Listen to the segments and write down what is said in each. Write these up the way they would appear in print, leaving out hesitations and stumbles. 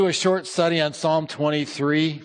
Do a short study on Psalm 23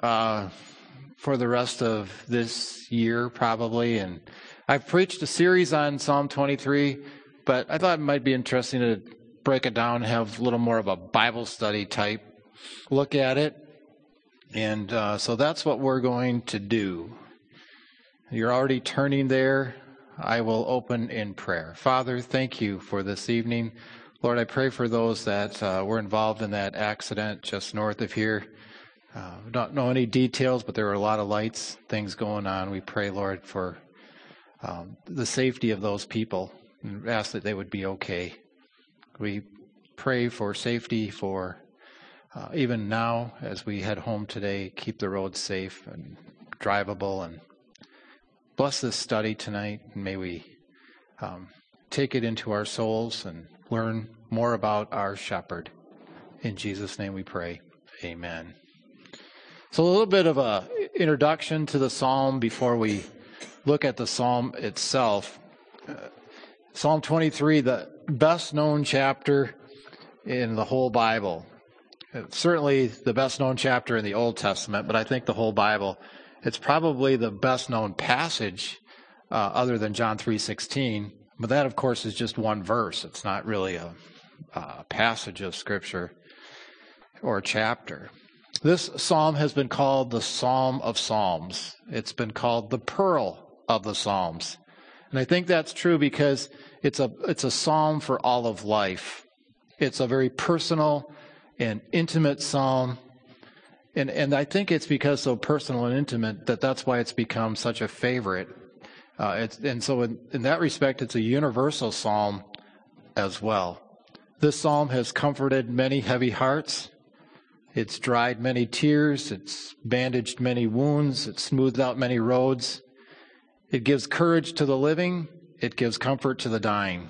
for the rest of this year, probably. And I've preached a series on Psalm 23, but I thought it might be interesting to break it down and have a little more of a Bible study type look at it. And so that's what we're going to do. You're already turning there. I will open in prayer. Father, thank you for this evening. Lord, I pray for those that were involved in that accident just north of here. Don't know any details, but there were a lot of lights, things going on. We pray, Lord, for the safety of those people and ask that they would be okay. We pray for safety for even now as we head home today, keep the roads safe and drivable, and bless this study tonight. And may we take it into our souls and learn more about our shepherd. In Jesus' name we pray. Amen. So a little bit of an introduction to the psalm before we look at the psalm itself. Psalm 23, the best known chapter in the whole Bible. It's certainly the best known chapter in the Old Testament, but I think the whole Bible, it's probably the best known passage other than John 3:16. But that, of course, is just one verse. It's not really a passage of Scripture or a chapter. This psalm has been called the Psalm of Psalms. It's been called the Pearl of the Psalms. And I think that's true because it's a psalm for all of life. It's a very personal and intimate psalm. And I think it's because so personal and intimate that's why it's become such a favorite. So in that respect, it's a universal psalm as well. This psalm has comforted many heavy hearts. It's dried many tears. It's bandaged many wounds. It's smoothed out many roads. It gives courage to the living. It gives comfort to the dying.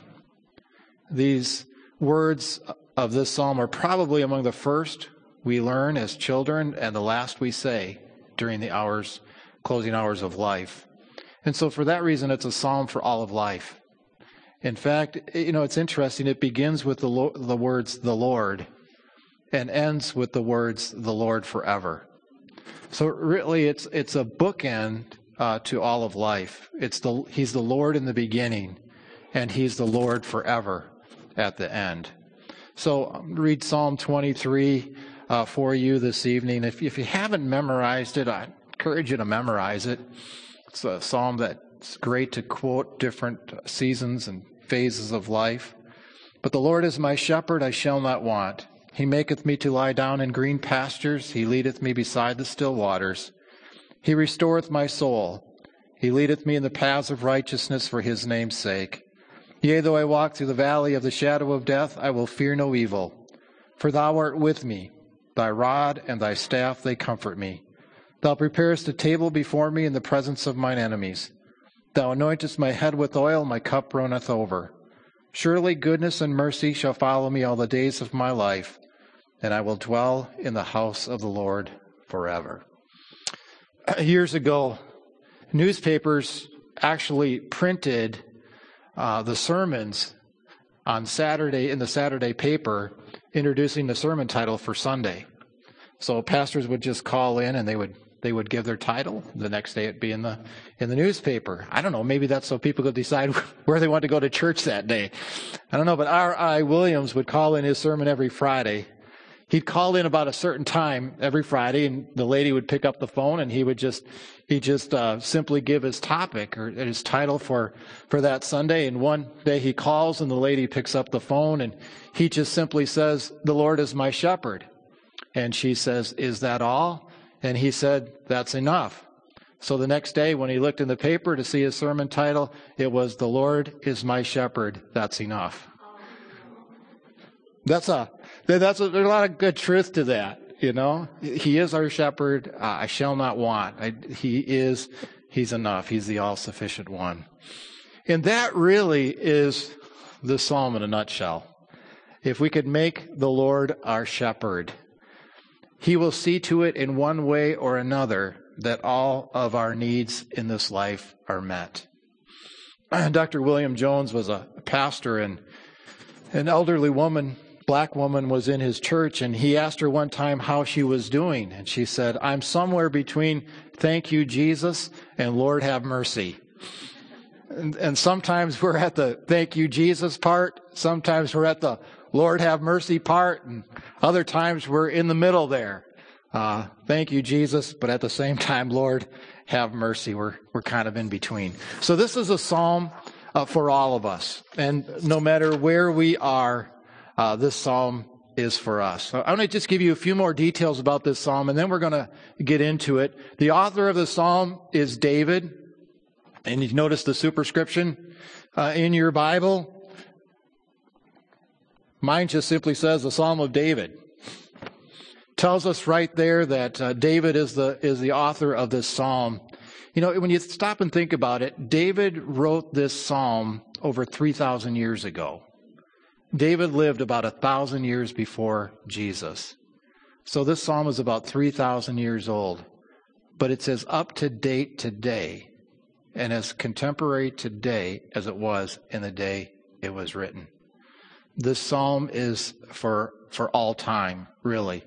These words of this psalm are probably among the first we learn as children and the last we say during the closing hours of life. And so for that reason, it's a psalm for all of life. In fact, it's interesting. It begins with the words, the Lord, and ends with the words, the Lord forever. So really, it's a bookend to all of life. He's the Lord in the beginning, and He's the Lord forever at the end. So read Psalm 23 for you this evening. If you haven't memorized it, I encourage you to memorize it. It's a psalm that's great to quote different seasons and phases of life. But the Lord is my shepherd, I shall not want. He maketh me to lie down in green pastures. He leadeth me beside the still waters. He restoreth my soul. He leadeth me in the paths of righteousness for his name's sake. Yea, though I walk through the valley of the shadow of death, I will fear no evil. For thou art with me. Thy rod and thy staff, they comfort me. Thou preparest a table before me in the presence of mine enemies. Thou anointest my head with oil, my cup runneth over. Surely goodness and mercy shall follow me all the days of my life, and I will dwell in the house of the Lord forever. Years ago, newspapers actually printed the sermons on Saturday in the Saturday paper, introducing the sermon title for Sunday. So pastors would just call in and they would give their title. The next day it'd be in the newspaper. I don't know, maybe that's so people could decide where they want to go to church that day. I don't know, but R.I. Williams would call in his sermon every Friday. He'd call in about a certain time every Friday, and the lady would pick up the phone, and he'd just simply give his topic or his title for that Sunday. And one day he calls, and the lady picks up the phone, and he just simply says, "The Lord is my shepherd." And she says, "Is that all?" And he said, "That's enough." So the next day when he looked in the paper to see his sermon title, it was, "The Lord is my shepherd, that's enough." There's a lot of good truth to that, He is our shepherd, I shall not want. He's enough. He's the all-sufficient one. And that really is the psalm in a nutshell. If we could make the Lord our shepherd, He will see to it in one way or another that all of our needs in this life are met. Dr. William Jones was a pastor, and an elderly woman black woman was in his church, and he asked her one time how she was doing. And she said, "I'm somewhere between thank you, Jesus, and Lord have mercy." And sometimes we're at the thank you, Jesus part. Sometimes we're at the Lord have mercy part. And other times we're in the middle there. Thank you, Jesus, but at the same time, Lord have mercy. We're kind of in between. So this is a psalm for all of us. And no matter where we are, this psalm is for us. So I'm going to just give you a few more details about this psalm, and then we're going to get into it. The author of the psalm is David. And you notice the superscription in your Bible. Mine just simply says the Psalm of David. Tells us right there that David is the author of this psalm. You know, when you stop and think about it, David wrote this psalm over 3,000 years ago. David lived about 1,000 years before Jesus. So this psalm is about 3,000 years old. But it's as up to date today and as contemporary today as it was in the day it was written. This psalm is for all time, really.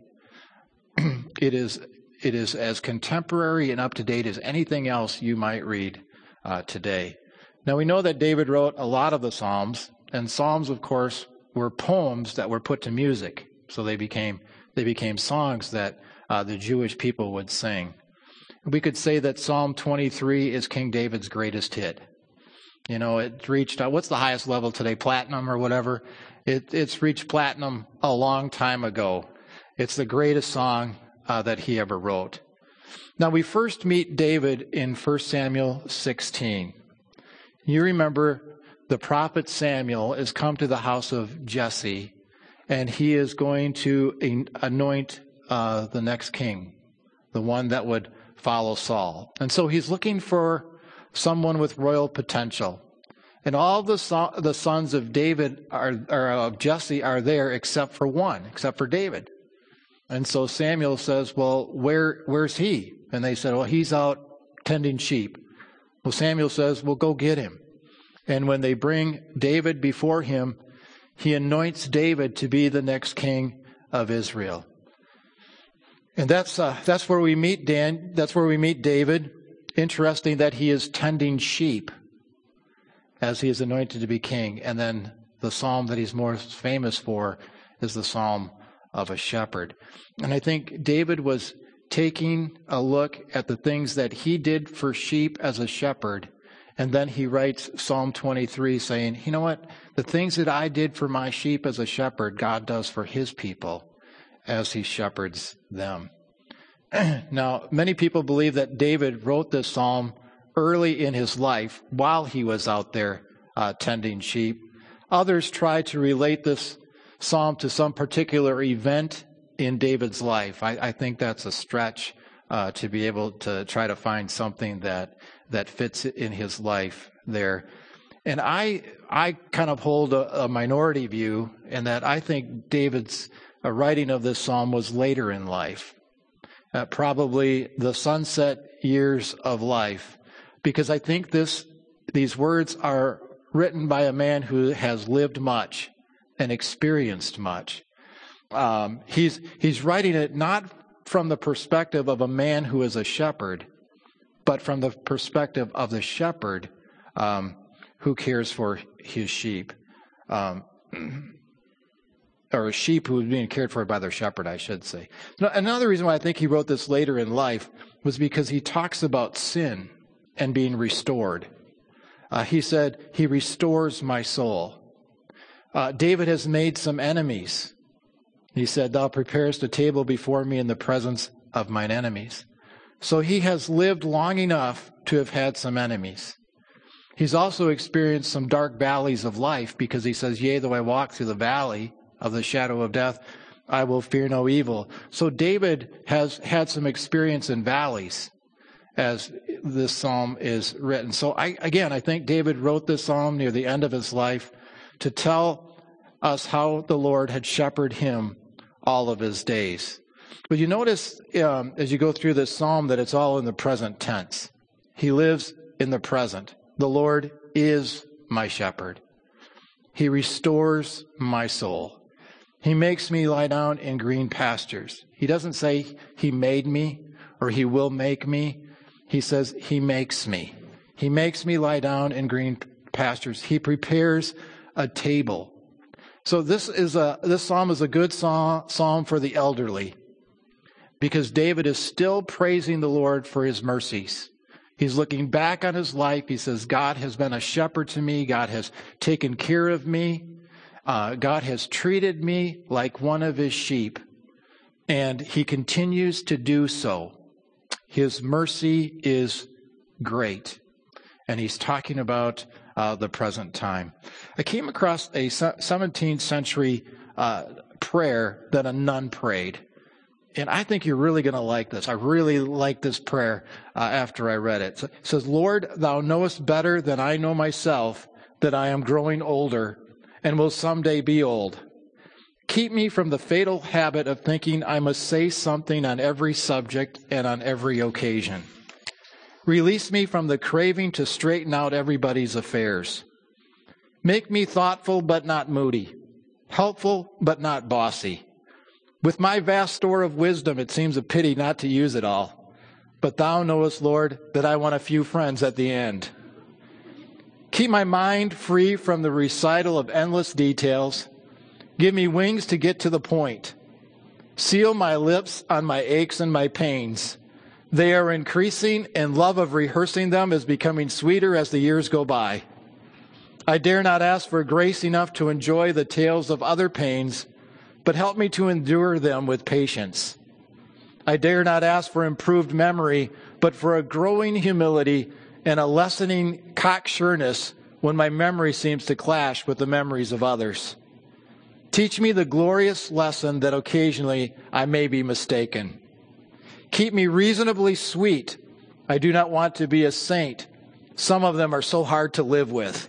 It is as contemporary and up to date as anything else you might read today. Now we know that David wrote a lot of the psalms, and psalms, of course, were poems that were put to music. So they became songs that the Jewish people would sing. We could say that Psalm 23 is King David's greatest hit. You know, it reached, what's the highest level today, platinum or whatever? It's reached platinum a long time ago. It's the greatest song that he ever wrote. Now, we first meet David in 1 Samuel 16. You remember the prophet Samuel has come to the house of Jesse, and he is going to anoint the next king, the one that would follow Saul. And so he's looking for someone with royal potential. And all the sons of David of Jesse are there except for one, except for David. And so Samuel says, "Well, where's he?" And they said, "Well, he's out tending sheep." Well, Samuel says, "Well, go get him." And when they bring David before him, he anoints David to be the next king of Israel. And that's where we meet That's where we meet David. Interesting that he is tending sheep as he is anointed to be king. And then the psalm that he's most famous for is the Psalm of a Shepherd. And I think David was taking a look at the things that he did for sheep as a shepherd. And then he writes Psalm 23 saying, you know what? The things that I did for my sheep as a shepherd, God does for his people as he shepherds them. Now, many people believe that David wrote this psalm early in his life while he was out there tending sheep. Others try to relate this psalm to some particular event in David's life. I think that's a stretch to be able to try to find something that fits in his life there. And I kind of hold a minority view in that I think David's writing of this psalm was later in life, probably the sunset years of life, because I think these words are written by a man who has lived much and experienced much. He's writing it not from the perspective of a man who is a shepherd, but from the perspective of the shepherd who cares for his sheep. Or a sheep who was being cared for by their shepherd, I should say. Now, another reason why I think he wrote this later in life was because he talks about sin and being restored. He said, he restores my soul. David has made some enemies. He said, thou preparest a table before me in the presence of mine enemies. So he has lived long enough to have had some enemies. He's also experienced some dark valleys of life because he says, yea, though I walk through the valley of the shadow of death, I will fear no evil. So David has had some experience in valleys as this psalm is written. So I think David wrote this psalm near the end of his life to tell us how the Lord had shepherded him all of his days. But you notice as you go through this psalm that it's all in the present tense. He lives in the present. The Lord is my shepherd. He restores my soul. He makes me lie down in green pastures. He doesn't say he made me or he will make me. He says he makes me. He makes me lie down in green pastures. He prepares a table. So this psalm is a good psalm for the elderly, because David is still praising the Lord for his mercies. He's looking back on his life. He says, God has been a shepherd to me. God has taken care of me. God has treated me like one of his sheep, and he continues to do so. His mercy is great. And he's talking about the present time. I came across a 17th century prayer that a nun prayed. And I think you're really going to like this. I really like this prayer after I read it. It says, Lord, thou knowest better than I know myself that I am growing older and will someday be old. Keep me from the fatal habit of thinking I must say something on every subject and on every occasion. Release me from the craving to straighten out everybody's affairs. Make me thoughtful but not moody, helpful but not bossy. With my vast store of wisdom, it seems a pity not to use it all. But thou knowest, Lord, that I want a few friends at the end. Keep my mind free from the recital of endless details. Give me wings to get to the point. Seal my lips on my aches and my pains. They are increasing, and love of rehearsing them is becoming sweeter as the years go by. I dare not ask for grace enough to enjoy the tales of other pains, but help me to endure them with patience. I dare not ask for improved memory, but for a growing humility and a lessening cocksureness when my memory seems to clash with the memories of others. Teach me the glorious lesson that occasionally I may be mistaken. Keep me reasonably sweet. I do not want to be a saint. Some of them are so hard to live with.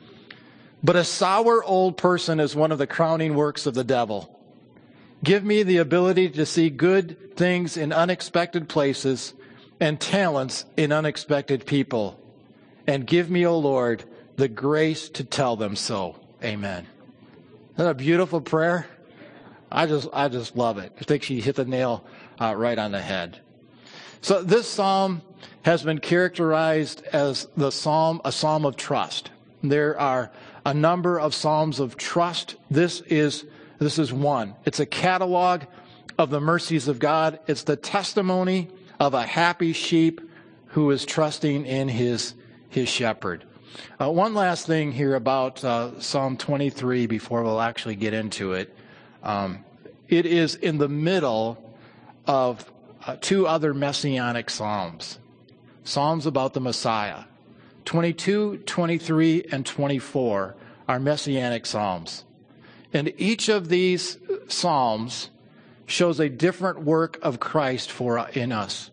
But a sour old person is one of the crowning works of the devil. Give me the ability to see good things in unexpected places and talents in unexpected people. And give me, O Lord, the grace to tell them so. Amen. Isn't that a beautiful prayer? I just love it. I think she hit the nail right on the head. So this psalm has been characterized as a psalm of trust. There are a number of psalms of trust. This is one. It's a catalog of the mercies of God. It's the testimony of a happy sheep who is trusting in his shepherd. One last thing here about Psalm 23 before we'll actually get into it. It is in the middle of two other messianic psalms. Psalms about the Messiah. 22, 23, and 24 are messianic psalms. And each of these psalms shows a different work of Christ for us.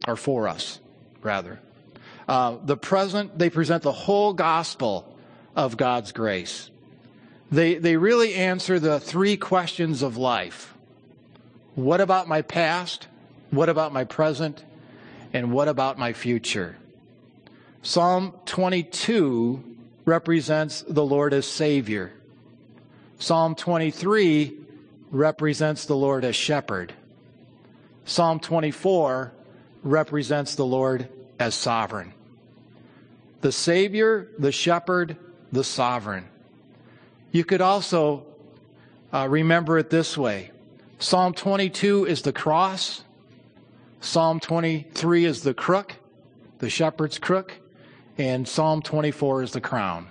The present, they present the whole gospel of God's grace. They really answer the three questions of life. What about my past? What about my present? And what about my future? Psalm 22 represents the Lord as Savior. Psalm 23 represents the Lord as Shepherd. Psalm 24 represents the Lord as Sovereign. The Savior, the Shepherd, the Sovereign. You could also remember it this way. Psalm 22 is the cross. Psalm 23 is the crook, the shepherd's crook. And Psalm 24 is the crown.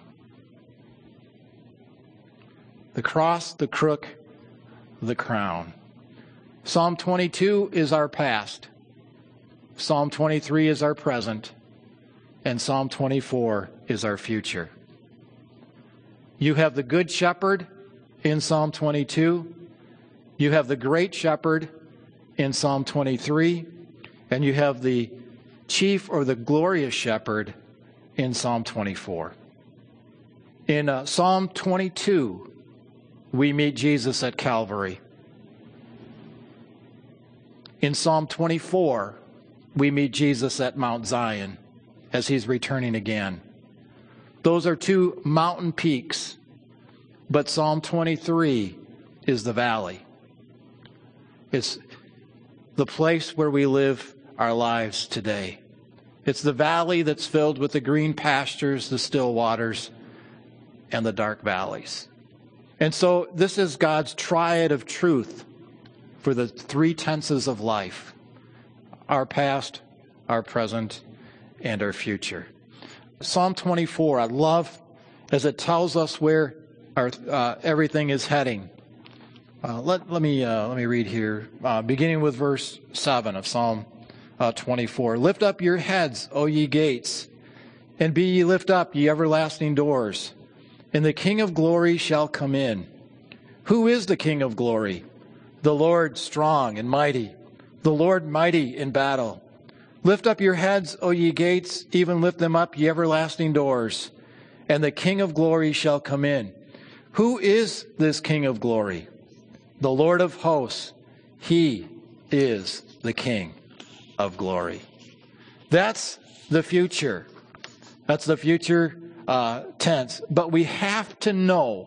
The cross, the crook, the crown. Psalm 22 is our past. Psalm 23 is our present. And Psalm 24 is our future. You have the good shepherd in Psalm 22. You have the great shepherd in Psalm 23. And you have the chief or the glorious shepherd in Psalm 24. In Psalm 22, we meet Jesus at Calvary. In Psalm 24, we meet Jesus at Mount Zion as he's returning again. Those are two mountain peaks, but Psalm 23 is the valley. It's the place where we live our lives today. It's the valley that's filled with the green pastures, the still waters, and the dark valleys. And so this is God's triad of truth for the three tenses of life: our past, our present, and our future. Psalm 24, I love as it tells us where our everything is heading. Let me read here, beginning with verse 7 of Psalm 24. Lift up your heads, O ye gates, and be ye lift up, ye everlasting doors, and the King of glory shall come in. Who is the King of glory? The Lord strong and mighty, the Lord mighty in battle. Lift up your heads, O ye gates, even lift them up, ye everlasting doors, and the King of glory shall come in. Who is this King of glory? The Lord of hosts. He is the King of glory. That's the future. That's the future tense. But we have to know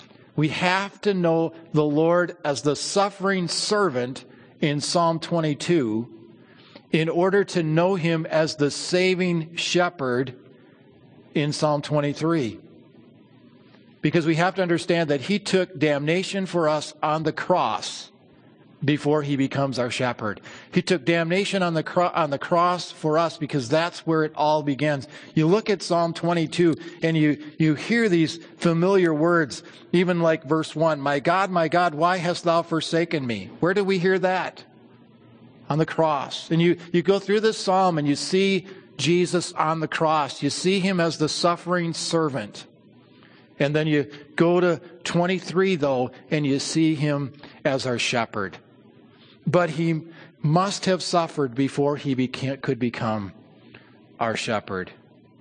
the Lord as the suffering servant in Psalm 22 in order to know him as the saving shepherd in Psalm 23. Because we have to understand that he took damnation for us on the cross before he becomes our shepherd. He took damnation on the cross for us because that's where it all begins. You look at Psalm 22 and you hear these familiar words, even like verse 1, my God, why hast thou forsaken me? Where do we hear that? On the cross. And you go through this psalm and you see Jesus on the cross. You see him as the suffering servant. And then you go to 23, though, and you see him as our shepherd. But he must have suffered before he could become our shepherd.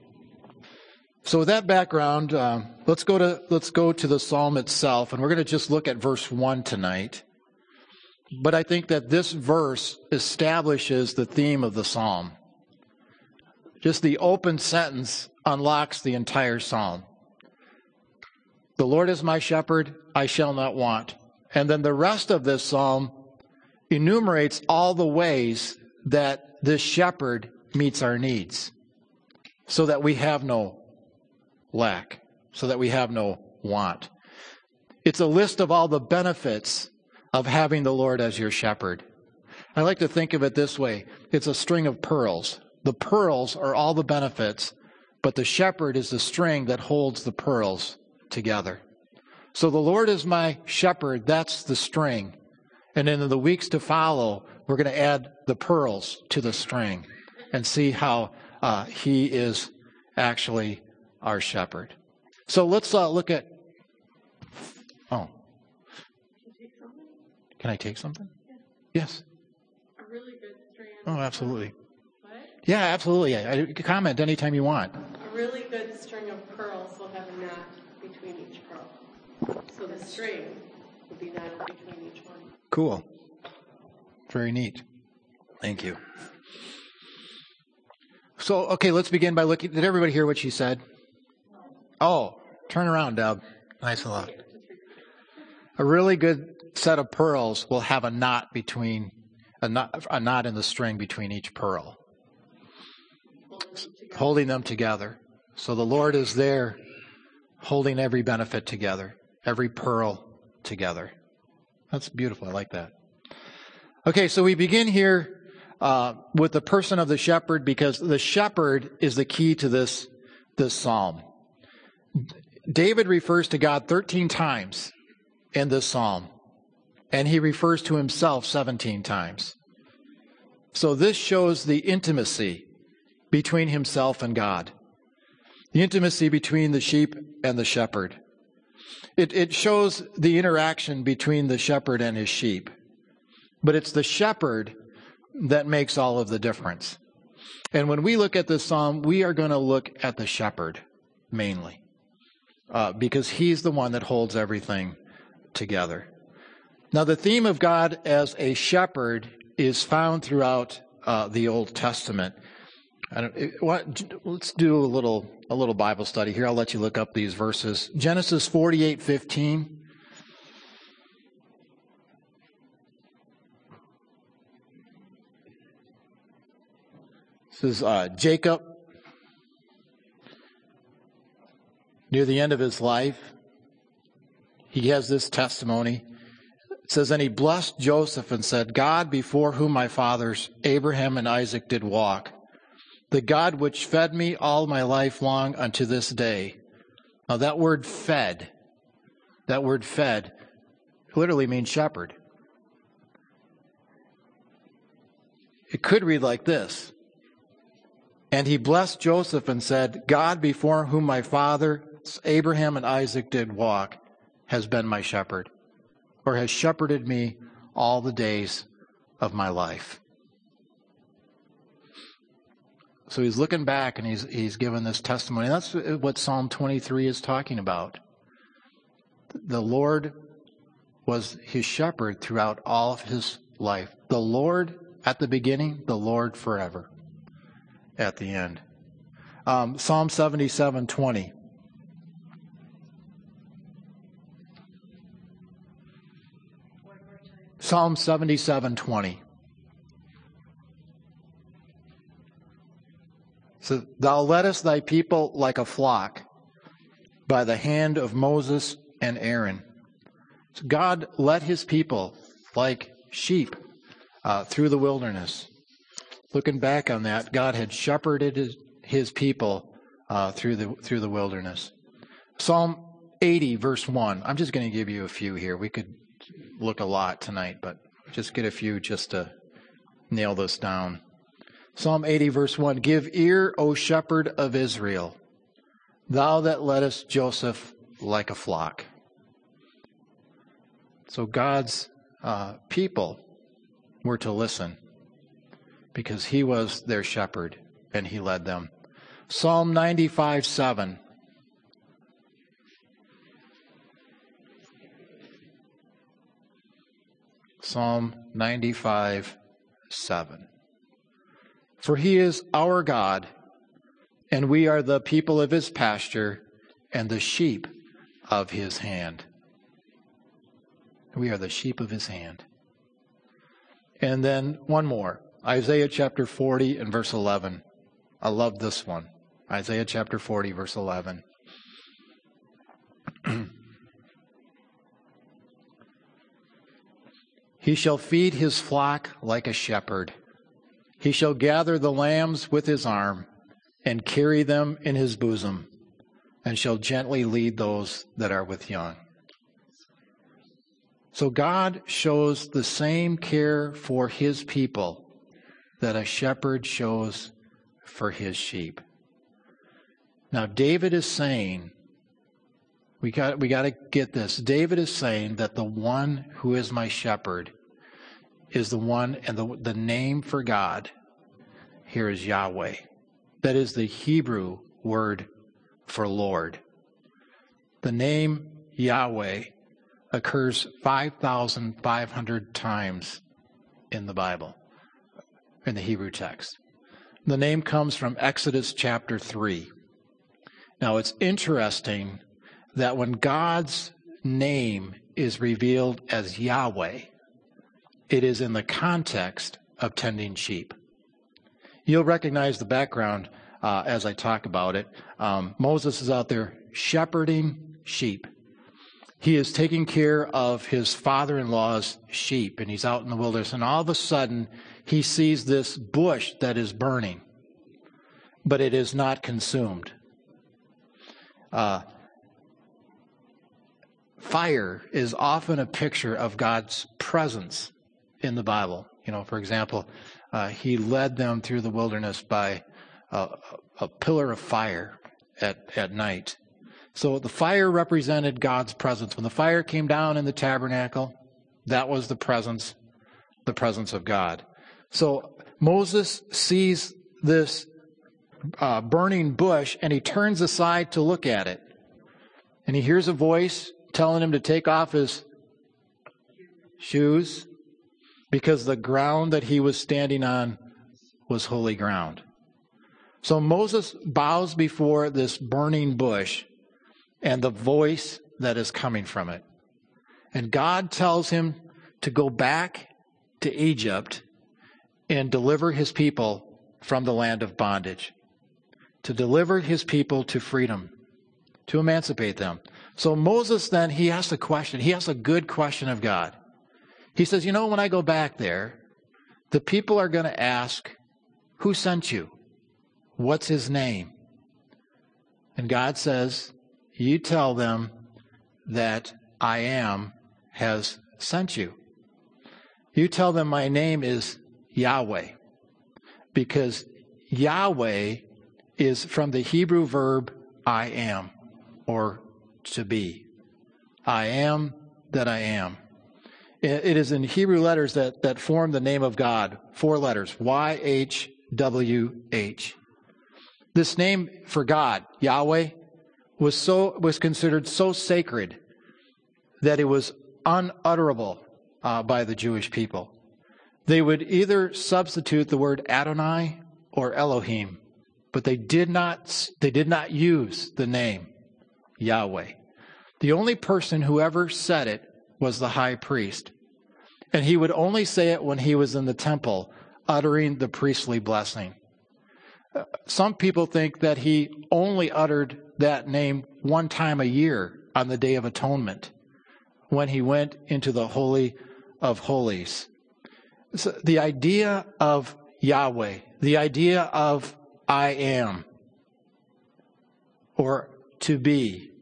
So with that background, let's go to the psalm itself, and we're going to just look at verse 1 tonight. But I think that this verse establishes the theme of the psalm. Just the open sentence unlocks the entire psalm. The Lord is my shepherd, I shall not want. And then the rest of this psalm enumerates all the ways that this shepherd meets our needs so that we have no lack, so that we have no want. It's a list of all the benefits of having the Lord as your shepherd. I like to think of it this way. It's a string of pearls. The pearls are all the benefits, but the shepherd is the string that holds the pearls together. So the Lord is my shepherd, that's the string. And in the weeks to follow, we're going to add the pearls to the string and see how he is actually our shepherd. So let's look at... Oh. Can I take something? Yes. A really good strand. Oh, absolutely. What? Yeah, absolutely. You can comment anytime you want. A really good string of pearls will have a knot between each pearl. So the string will be knotted between each one. Cool. Very neat. Thank you. So, okay, let's begin by looking. Did everybody hear what she said? Oh, turn around, Deb. Nice and loud. A really good set of pearls will have a knot between a knot in the string between each pearl, holding them together. So the Lord is there, holding every benefit together, every pearl together. That's beautiful. I like that. Okay, so we begin here with the person of the shepherd, because the shepherd is the key to this psalm. David refers to God 13 times in this psalm, and he refers to himself 17 times. So this shows the intimacy between himself and God, the intimacy between the sheep and the shepherd. It shows the interaction between the shepherd and his sheep. But it's the shepherd that makes all of the difference. And when we look at this psalm, we are going to look at the shepherd mainly, because he's the one that holds everything together. Now, the theme of God as a shepherd is found throughout the Old Testament. Let's do a little Bible study here. I'll let you look up these verses. Genesis 48:15. This is Jacob, near the end of his life. He has this testimony. It says, and he blessed Joseph and said, God, before whom my fathers Abraham and Isaac did walk, the God which fed me all my life long unto this day. Now that word fed literally means shepherd. It could read like this. And he blessed Joseph and said, God, before whom my fathers Abraham and Isaac did walk, has been my shepherd, or has shepherded me all the days of my life. So he's looking back and he's given this testimony. That's what Psalm 23 is talking about. The Lord was his shepherd throughout all of his life. The Lord at the beginning, the Lord forever at the end. Psalm 77:20. Psalm 77:20. So, thou leddest thy people like a flock by the hand of Moses and Aaron. So God led his people like sheep through the wilderness. Looking back on that, God had shepherded his people through the wilderness. Psalm 80, verse 1. I'm just going to give you a few here. We could look a lot tonight, but just get a few just to nail this down. Psalm 80, verse 1. Give ear, O shepherd of Israel, thou that leddest Joseph like a flock. So God's people were to listen because he was their shepherd and he led them. Psalm 95:7. Psalm 95:7. For he is our God, and we are the people of his pasture and the sheep of his hand. We are the sheep of his hand. And then one more. Isaiah chapter 40 and verse 11. I love this one. Isaiah chapter 40, verse 11. He shall feed his flock like a shepherd. He shall gather the lambs with his arm and carry them in his bosom, and shall gently lead those that are with young. So God shows the same care for his people that a shepherd shows for his sheep. Now David is saying, we got to get this. David is saying that the one who is my shepherd is the one, and the name for God here is Yahweh. That is the Hebrew word for Lord. The name Yahweh occurs 5,500 times in the Bible, in the Hebrew text. The name comes from Exodus chapter 3. Now it's interesting that when God's name is revealed as Yahweh, it is in the context of tending sheep. You'll recognize the background as I talk about it. Moses is out there shepherding sheep. He is taking care of his father-in-law's sheep, and he's out in the wilderness. And all of a sudden, he sees this bush that is burning, but it is not consumed. Fire is often a picture of God's presence in the Bible. You know, for example, he led them through the wilderness by a pillar of fire at night. So the fire represented God's presence. When the fire came down in the tabernacle, that was the presence of God. So Moses sees this burning bush, and he turns aside to look at it. And he hears a voice telling him to take off his shoes because the ground that he was standing on was holy ground. So Moses bows before this burning bush and the voice that is coming from it. And God tells him to go back to Egypt and deliver his people from the land of bondage, to deliver his people to freedom, to emancipate them. So Moses then, he asks a question. He asks a good question of God. He says, you know, when I go back there, the people are going to ask, who sent you? What's his name? And God says, you tell them that I am has sent you. You tell them my name is Yahweh, because Yahweh is from the Hebrew verb I am, or to be. I am that I am. It is in Hebrew letters that form the name of God. 4 letters, YHWH. This name for God, Yahweh, was considered so sacred that it was unutterable by the Jewish people. They would either substitute the word Adonai or Elohim, but they did not use the name Yahweh. The only person who ever said it was the high priest, and he would only say it when he was in the temple, uttering the priestly blessing. Some people think that he only uttered that name one time a year on the Day of Atonement, when he went into the Holy of Holies. So the idea of Yahweh, the idea of I am, or to be,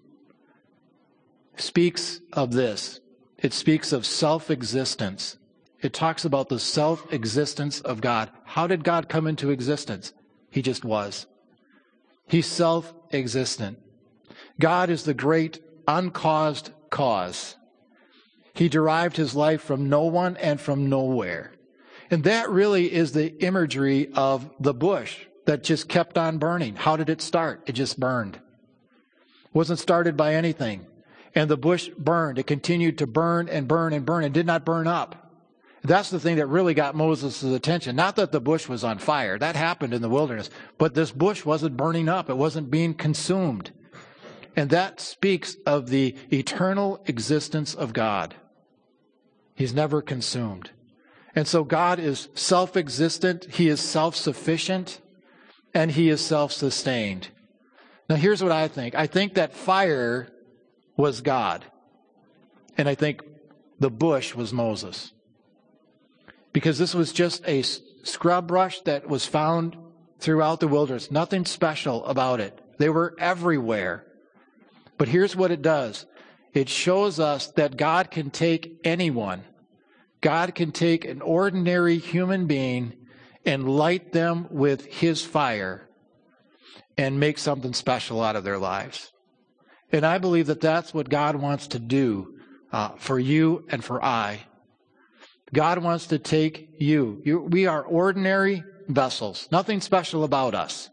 speaks of this. It speaks of self-existence. It talks about the self-existence of God. How did God come into existence? He just was. He's self-existent. God is the great uncaused cause. He derived his life from no one and from nowhere. And that really is the imagery of the bush that just kept on burning. How did it start? It just burned. It wasn't started by anything. And the bush burned. It continued to burn and burn and burn and did not burn up. That's the thing that really got Moses' attention. Not that the bush was on fire. That happened in the wilderness. But this bush wasn't burning up. It wasn't being consumed. And that speaks of the eternal existence of God. He's never consumed. And so God is self-existent. He is self-sufficient. And he is self-sustained. Now here's what I think. I think that fire was God. And I think the bush was Moses. Because this was just a scrub brush that was found throughout the wilderness. Nothing special about it. They were everywhere. But here's what it does. It shows us that God can take anyone. God can take an ordinary human being and light them with his fire and make something special out of their lives. And I believe that that's what God wants to do for you and for I. God wants to take you. We are ordinary vessels. Nothing special about us.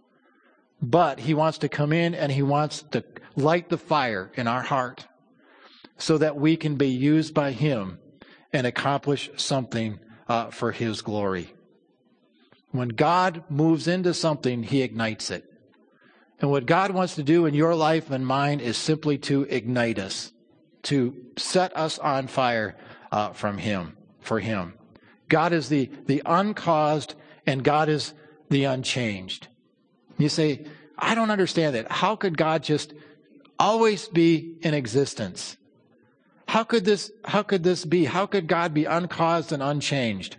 But he wants to come in and he wants to light the fire in our heart so that we can be used by him and accomplish something for his glory. When God moves into something, he ignites it. And what God wants to do in your life and mine is simply to ignite us, to set us on fire for him. God is the uncaused and God is the unchanged. You say, I don't understand that. How could God just always be in existence? How could this be? How could God be uncaused and unchanged?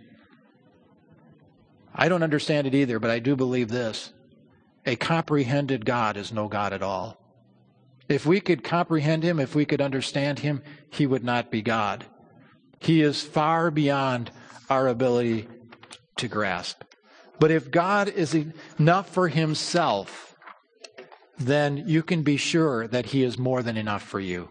I don't understand it either, but I do believe this. A comprehended God is no God at all. If we could comprehend him, if we could understand him, he would not be God. He is far beyond our ability to grasp. But if God is enough for himself, then you can be sure that he is more than enough for you.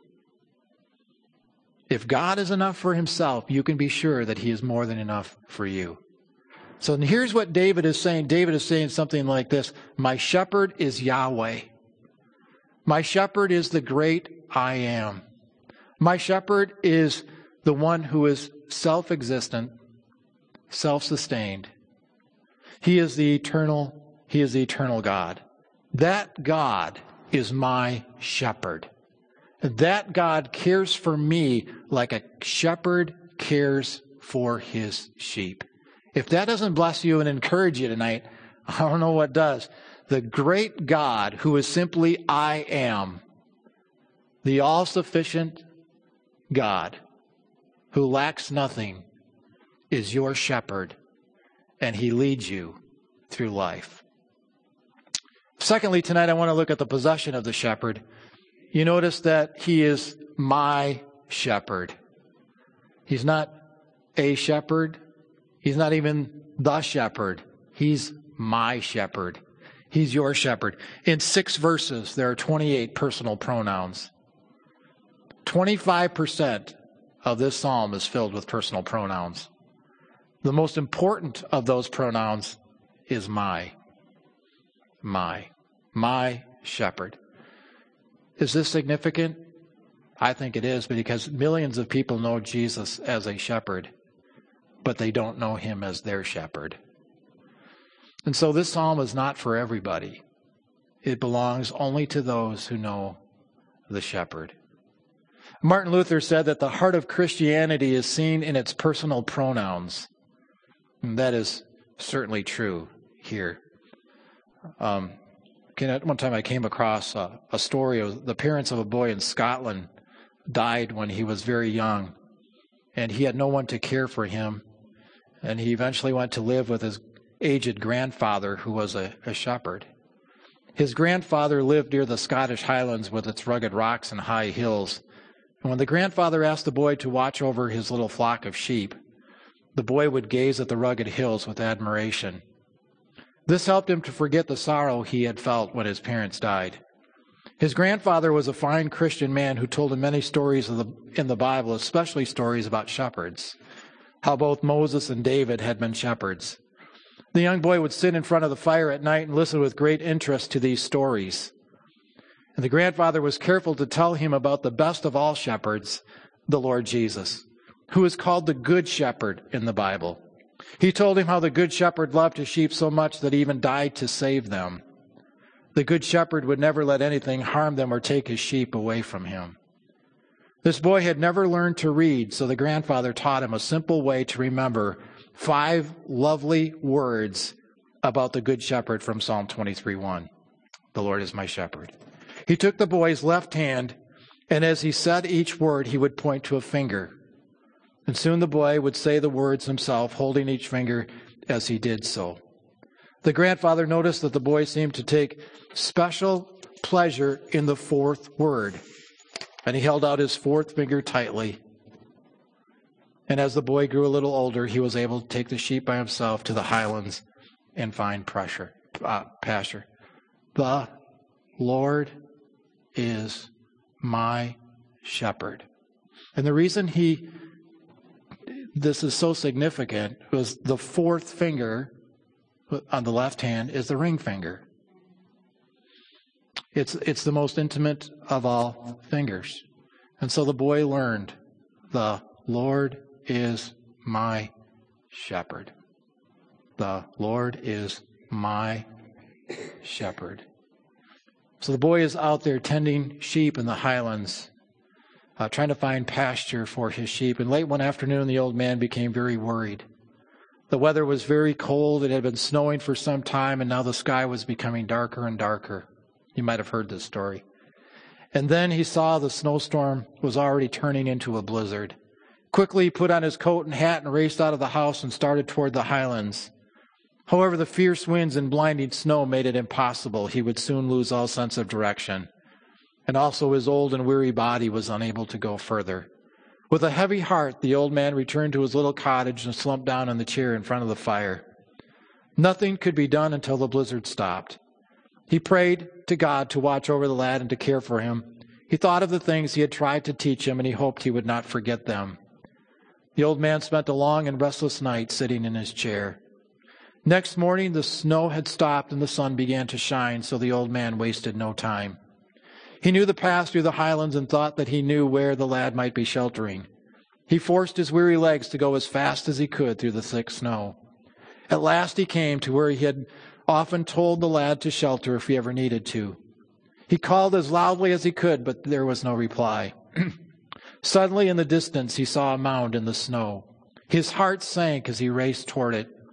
If God is enough for himself, you can be sure that he is more than enough for you. So here's what David is saying. David is saying something like this. My shepherd is Yahweh. My shepherd is the great I am. My shepherd is the one who is self-existent, self-sustained. He is the eternal God. That God is my shepherd. That God cares for me like a shepherd cares for his sheep. If that doesn't bless you and encourage you tonight, I don't know what does. The great God who is simply I am, the all-sufficient God who lacks nothing, is your shepherd, and he leads you through life. Secondly, tonight I want to look at the possession of the shepherd. You notice that he is my shepherd. He's not a shepherd. He's not even the shepherd. He's my shepherd. He's your shepherd. In 6 verses, there are 28 personal pronouns. 25% of this psalm is filled with personal pronouns. The most important of those pronouns is my shepherd. Is this significant? I think it is, because millions of people know Jesus as a shepherd, but they don't know him as their shepherd. And so this psalm is not for everybody. It belongs only to those who know the shepherd. Martin Luther said that the heart of Christianity is seen in its personal pronouns. And that is certainly true here. One time I came across a story of the parents of a boy in Scotland died when he was very young, and he had no one to care for him, and he eventually went to live with his aged grandfather, who was a shepherd. His grandfather lived near the Scottish Highlands with its rugged rocks and high hills, and when the grandfather asked the boy to watch over his little flock of sheep, the boy would gaze at the rugged hills with admiration. This helped him to forget the sorrow he had felt when his parents died. His grandfather was a fine Christian man who told him many stories in the Bible, especially stories about shepherds, how both Moses and David had been shepherds. The young boy would sit in front of the fire at night and listen with great interest to these stories. And the grandfather was careful to tell him about the best of all shepherds, the Lord Jesus, who is called the Good Shepherd in the Bible. He told him how the Good Shepherd loved his sheep so much that he even died to save them. The Good Shepherd would never let anything harm them or take his sheep away from him. This boy had never learned to read, so the grandfather taught him a simple way to remember 5 lovely words about the Good Shepherd from Psalm 23:1. The Lord is my shepherd. He took the boy's left hand, and as he said each word, he would point to a finger. And soon the boy would say the words himself, holding each finger as he did so. The grandfather noticed that the boy seemed to take special pleasure in the 4th word, and he held out his 4th finger tightly. And as the boy grew a little older, he was able to take the sheep by himself to the highlands and find pasture. The Lord is my shepherd. And the reason this is so significant was the 4th finger on the left hand is the ring finger. It's the most intimate of all fingers. And so the boy learned, the Lord is my shepherd. The Lord is my shepherd. So the boy is out there tending sheep in the highlands, trying to find pasture for his sheep. And late one afternoon, the old man became very worried. The weather was very cold. It had been snowing for some time, and now the sky was becoming darker and darker. You might have heard this story. And then he saw the snowstorm was already turning into a blizzard. Quickly, he put on his coat and hat and raced out of the house and started toward the highlands. However, the fierce winds and blinding snow made it impossible. He would soon lose all sense of direction. And also his old and weary body was unable to go further. With a heavy heart, the old man returned to his little cottage and slumped down in the chair in front of the fire. Nothing could be done until the blizzard stopped. He prayed to God to watch over the lad and to care for him. He thought of the things he had tried to teach him, and he hoped he would not forget them. The old man spent a long and restless night sitting in his chair. Next morning, the snow had stopped and the sun began to shine, so the old man wasted no time. He knew the path through the highlands and thought that he knew where the lad might be sheltering. He forced his weary legs to go as fast as he could through the thick snow. At last he came to where he had often told the lad to shelter if he ever needed to. He called as loudly as he could, but there was no reply. Suddenly in the distance he saw a mound in the snow. His heart sank as he raced toward it.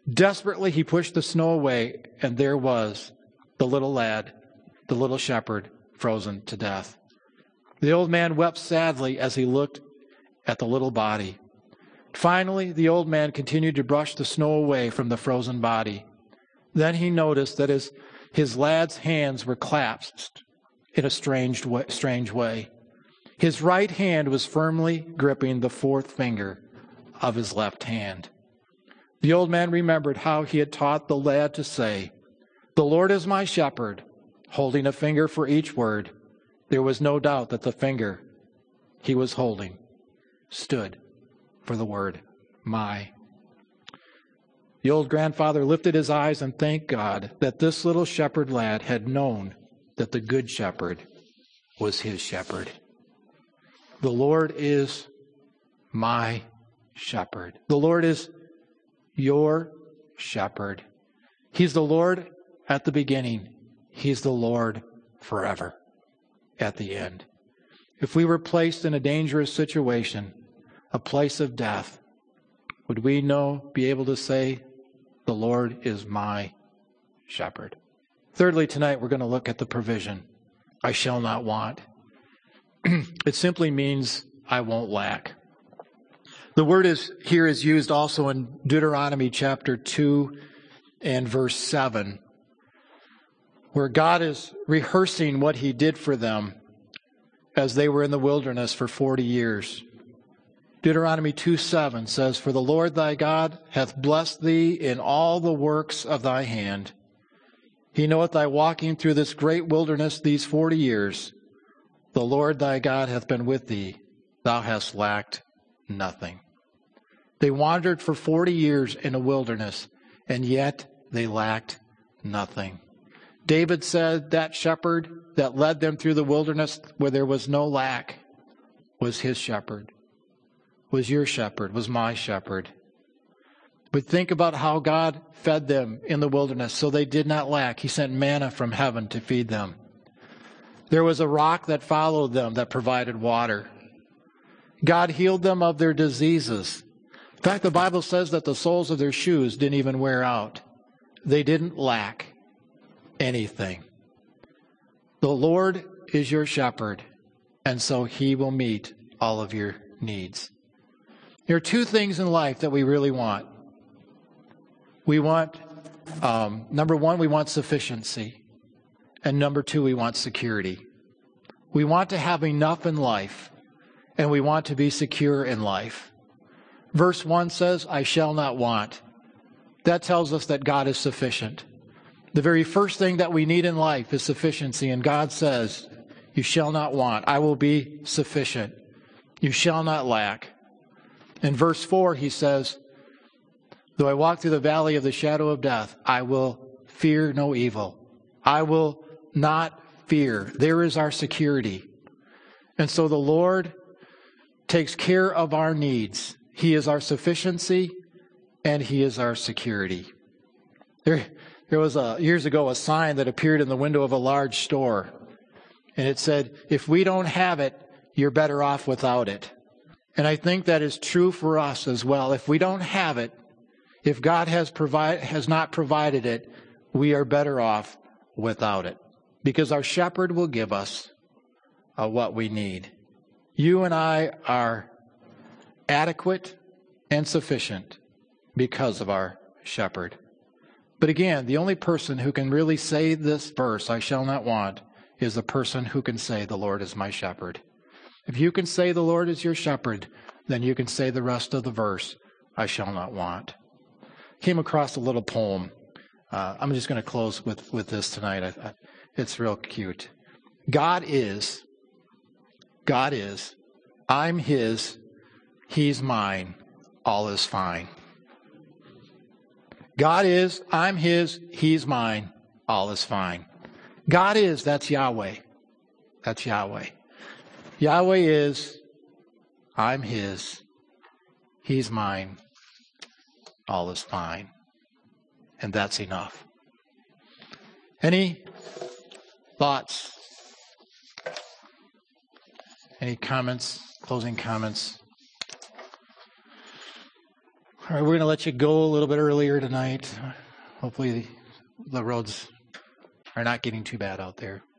Desperately, he pushed the snow away, and there was the little lad, the little shepherd, frozen to death. The old man wept sadly as he looked at the little body. Finally, the old man continued to brush the snow away from the frozen body. Then he noticed that his lad's hands were clasped in a strange way. His right hand was firmly gripping the fourth finger of his left hand. The old man remembered how he had taught the lad to say, "The Lord is my shepherd," holding a finger for each word. There was no doubt that the finger he was holding stood for the word my. The old grandfather lifted his eyes and thanked God that this little shepherd lad had known that the good shepherd was his shepherd. The Lord is my shepherd. The Lord is your shepherd. He's the Lord at the beginning. He's the Lord forever at the end. If we were placed in a dangerous situation, a place of death, would we be able to say, "The Lord is my shepherd"? Thirdly, tonight we're going to look at the provision. I shall not want. It simply means I won't lack. The word here is used also in Deuteronomy chapter 2 and verse 7, where God is rehearsing what he did for them as they were in the wilderness for 40 years. Deuteronomy 2:7 says, "For the Lord thy God hath blessed thee in all the works of thy hand. He knoweth thy walking through this great wilderness these 40 years. The Lord thy God hath been with thee. Thou hast lacked nothing." They wandered for 40 years in a wilderness, and yet they lacked nothing. David said that shepherd that led them through the wilderness where there was no lack was his shepherd, was your shepherd, was my shepherd. But think about how God fed them in the wilderness so they did not lack. He sent manna from heaven to feed them. There was a rock that followed them that provided water. God healed them of their diseases. In fact, the Bible says that the soles of their shoes didn't even wear out. They didn't lack anything. The Lord is your shepherd, and so he will meet all of your needs. There are two things in life that we really want. We want, number one, we want sufficiency. And number two, we want security. We want to have enough in life, and we want to be secure in life. Verse 1 says, "I shall not want." That tells us that God is sufficient. The very first thing that we need in life is sufficiency, and God says, "You shall not want. I will be sufficient. You shall not lack." In verse 4, he says, "Though I walk through the valley of the shadow of death, I will fear no evil." I will not fear. There is our security. And so the Lord takes care of our needs. He is our sufficiency, and he is our security. There was years ago a sign that appeared in the window of a large store, and it said, "If we don't have it, you're better off without it." And I think that is true for us as well. If we don't have it, if God has not provided it, we are better off without it, because our shepherd will give us what we need. You and I are adequate and sufficient because of our shepherd. But again, the only person who can really say this verse, "I shall not want," is the person who can say, "The Lord is my shepherd." If you can say the Lord is your shepherd, then you can say the rest of the verse, "I shall not want." Came across a little poem. I'm just going to close with this tonight. It's real cute. God is, I'm his, he's mine, all is fine. God is, I'm his, he's mine, all is fine. God is, that's Yahweh. That's Yahweh. Yahweh is, I'm his, he's mine, all is fine. And that's enough. Any thoughts? Any comments? Closing comments? All right, we're going to let you go a little bit earlier tonight. Hopefully the roads are not getting too bad out there.